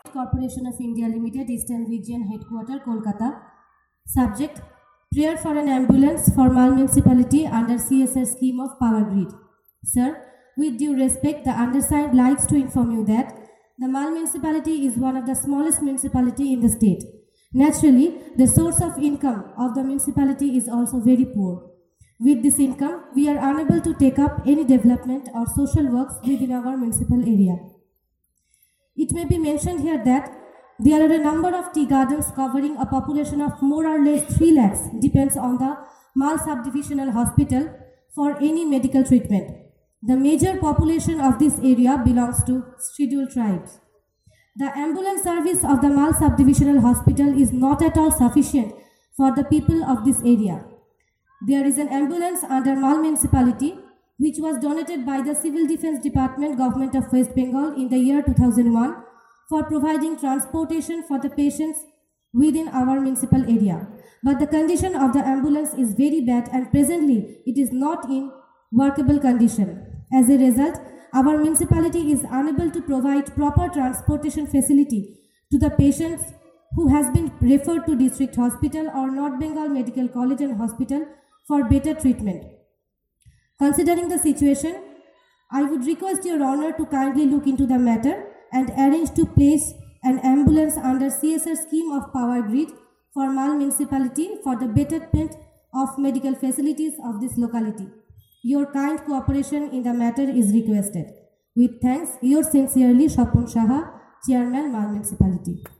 Corporation of India Limited, Eastern Region, Headquarter, Kolkata. Subject: Prayer for an ambulance for Mal Municipality under CSR scheme of Power Grid. Sir, with due respect, the undersigned likes to inform you that the Mal Municipality is one of the smallest municipality in the state. Naturally, the source of income of the municipality is also very poor. With this income, we are unable to take up any development or social works within our municipal area. It may be mentioned here that there are a number of tea gardens covering a population of more or less 3 lakhs, depends on the Mal Subdivisional Hospital, for any medical treatment. The major population of this area belongs to scheduled tribes. The ambulance service of the Mal Subdivisional Hospital is not at all sufficient for the people of this area. There is an ambulance under Mal Municipality which was donated by the Civil Defense Department, Government of West Bengal in the year 2001 for providing transportation for the patients within our municipal area. But the condition of the ambulance is very bad and presently it is not in workable condition. As a result, our municipality is unable to provide proper transportation facility to the patients who has been referred to district hospital or North Bengal Medical College and Hospital for better treatment. Considering the situation, I would request Your Honor to kindly look into the matter and arrange to place an ambulance under CSR scheme of Power Grid for Mal Municipality for the betterment of medical facilities of this locality. Your kind cooperation in the matter is requested. With thanks, yours sincerely, Shapun Shaha, Chairman, Mal Municipality.